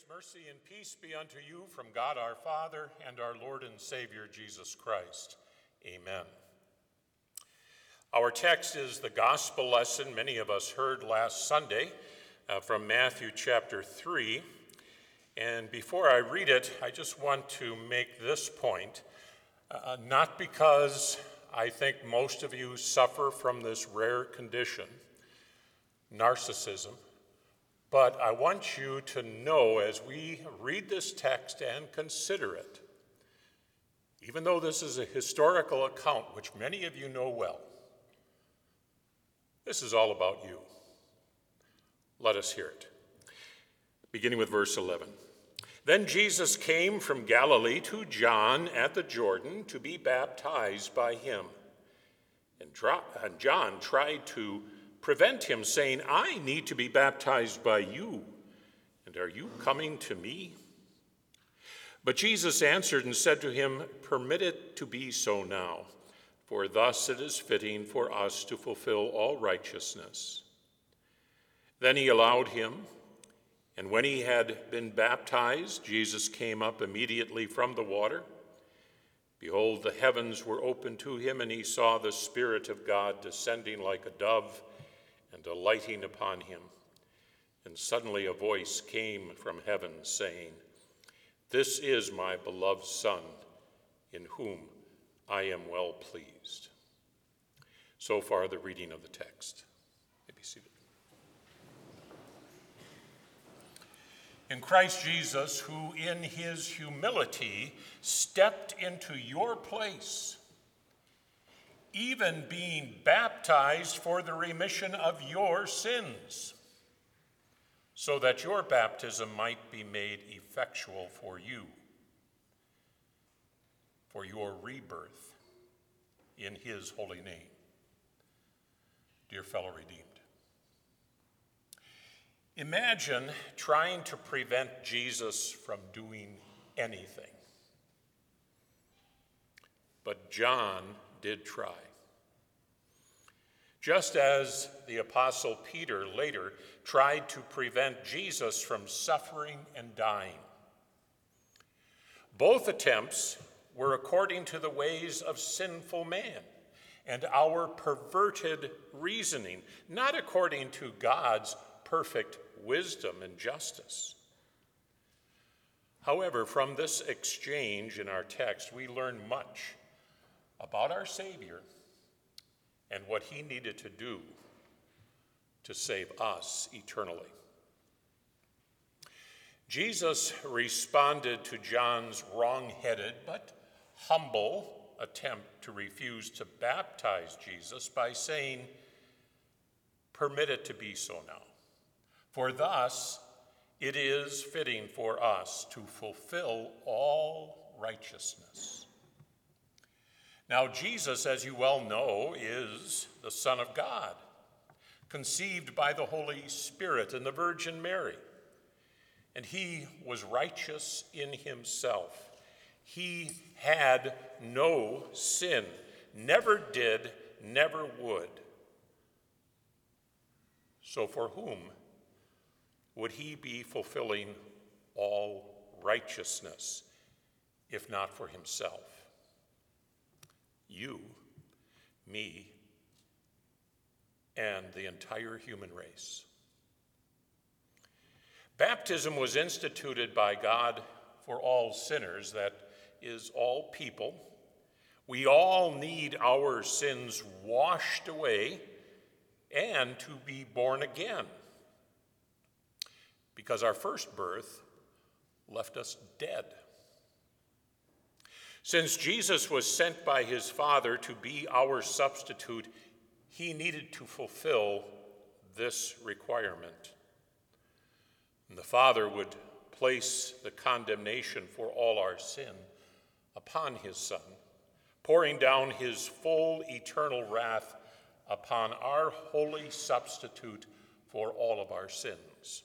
Grace, mercy, and peace be unto you from God our Father and our Lord and Savior Jesus Christ. Amen. Our text is the gospel lesson many of us heard last Sunday from Matthew chapter 3. And before I read it, I just want to make this point, not because I think most of you suffer from this rare condition, narcissism, but I want you to know as we read this text and consider it, even though this is a historical account, which many of you know well, this is all about you. Let us hear it. Beginning with verse 11. Then Jesus came from Galilee to John at the Jordan to be baptized by him. And John tried to prevent him, saying, I need to be baptized by you, and are you coming to me? But Jesus answered and said to him, Permit it to be so now, for thus it is fitting for us to fulfill all righteousness. Then he allowed him, and when he had been baptized, Jesus came up immediately from the water. Behold, the heavens were opened to him, and he saw the Spirit of God descending like a dove and alighting upon him. And suddenly a voice came from heaven, saying, This is my beloved Son, in whom I am well pleased. So far, the reading of the text. You may be seated. In Christ Jesus, who in his humility stepped into your place, even being baptized for the remission of your sins, so that your baptism might be made effectual for you, for your rebirth in his holy name. Dear fellow redeemed, imagine trying to prevent Jesus from doing anything. But John did try. Just as the Apostle Peter later tried to prevent Jesus from suffering and dying. Both attempts were according to the ways of sinful man and our perverted reasoning, not according to God's perfect wisdom and justice. However, from this exchange in our text, we learn much about our Savior and what he needed to do to save us eternally. Jesus responded to John's wrong-headed but humble attempt to refuse to baptize Jesus by saying, Permit it to be so now, for thus it is fitting for us to fulfill all righteousness. Now, Jesus, as you well know, is the Son of God, conceived by the Holy Spirit and the Virgin Mary. And he was righteous in himself. He had no sin, never did, never would. So for whom would he be fulfilling all righteousness, if not for himself? You, me, and the entire human race. Baptism was instituted by God for all sinners, that is, all people. We all need our sins washed away and to be born again, because our first birth left us dead. Since Jesus was sent by his Father to be our substitute, he needed to fulfill this requirement. And the Father would place the condemnation for all our sin upon his Son, pouring down his full eternal wrath upon our holy substitute for all of our sins.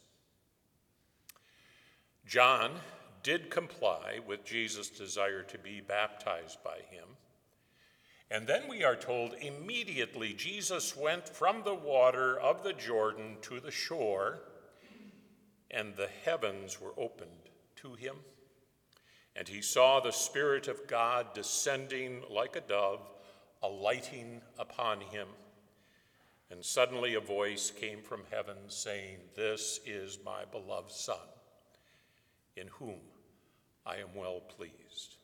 John did comply with Jesus' desire to be baptized by him. And then we are told immediately Jesus went from the water of the Jordan to the shore, and the heavens were opened to him, and he saw the Spirit of God descending like a dove, alighting upon him. And suddenly a voice came from heaven saying, "This is my beloved Son, in whom I am well pleased."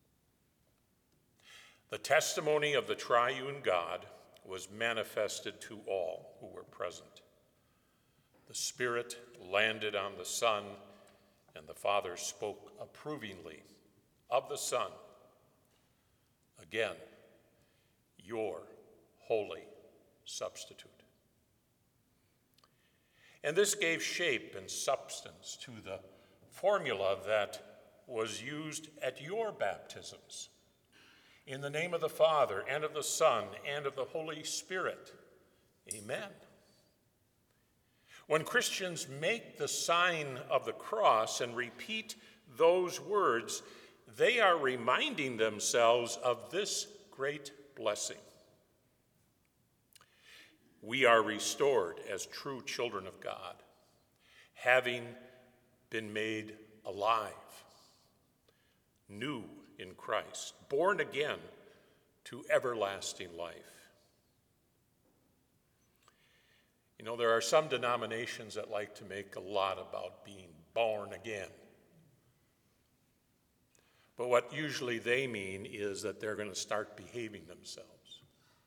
The testimony of the triune God was manifested to all who were present. The Spirit landed on the Son, and the Father spoke approvingly of the Son. Again, your holy substitute. And this gave shape and substance to the formula that was used at your baptisms. In the name of the Father, and of the Son, and of the Holy Spirit. Amen. When Christians make the sign of the cross and repeat those words, they are reminding themselves of this great blessing. We are restored as true children of God, having been made alive, new in Christ, born again to everlasting life. You know, there are some denominations that like to make a lot about being born again. But what usually they mean is that they're going to start behaving themselves.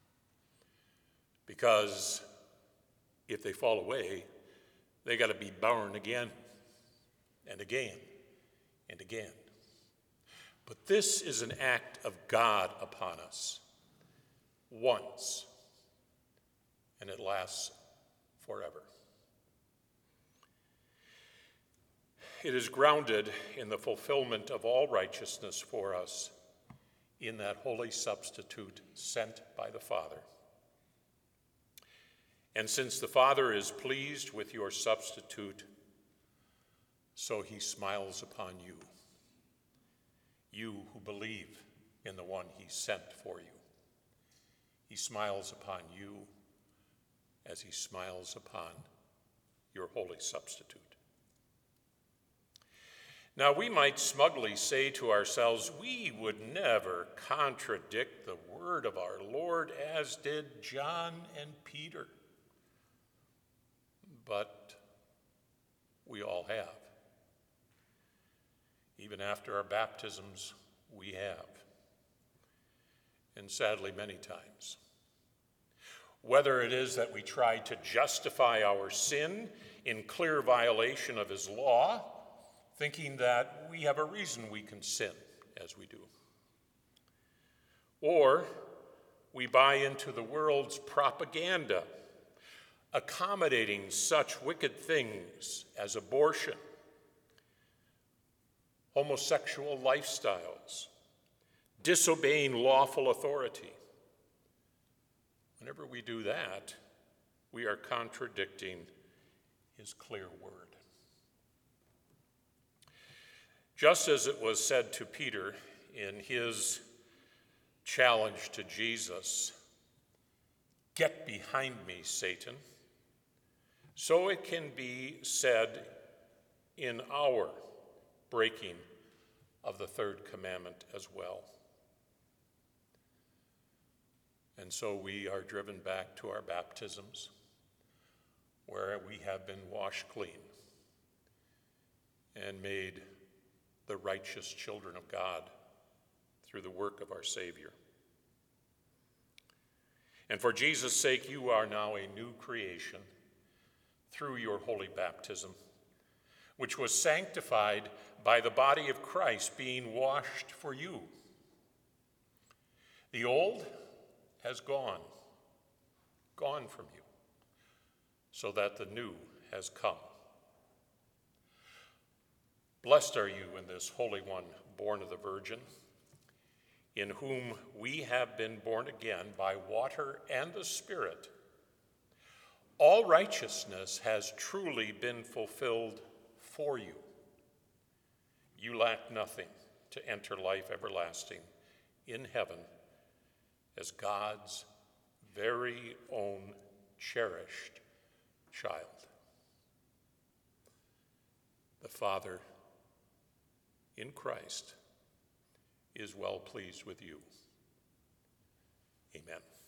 Because if they fall away, they got to be born again and again and again. But this is an act of God upon us once, and it lasts forever. It is grounded in the fulfillment of all righteousness for us in that holy substitute sent by the Father. And since the Father is pleased with your substitute, so he smiles upon you, you who believe in the one he sent for you. He smiles upon you as he smiles upon your holy substitute. Now, we might smugly say to ourselves, we would never contradict the word of our Lord as did John and Peter. But we all have. Even after our baptisms, we have. And sadly, many times. Whether it is that we try to justify our sin in clear violation of his law, thinking that we have a reason we can sin as we do. Or we buy into the world's propaganda, accommodating such wicked things as abortion, homosexual lifestyles, disobeying lawful authority. Whenever we do that, we are contradicting his clear word. Just as it was said to Peter in his challenge to Jesus, "Get behind me, Satan," so it can be said in our breaking of the third commandment as well. And so we are driven back to our baptisms, where we have been washed clean and made the righteous children of God through the work of our Savior. And for Jesus' sake, you are now a new creation through your holy baptism, which was sanctified by the body of Christ being washed for you. The old has gone from you, so that the new has come. Blessed are you in this Holy One, born of the Virgin, in whom we have been born again by water and the Spirit. All righteousness has truly been fulfilled for you. You lack nothing to enter life everlasting in heaven as God's very own cherished child. the Father in Christ is well pleased with you. Amen.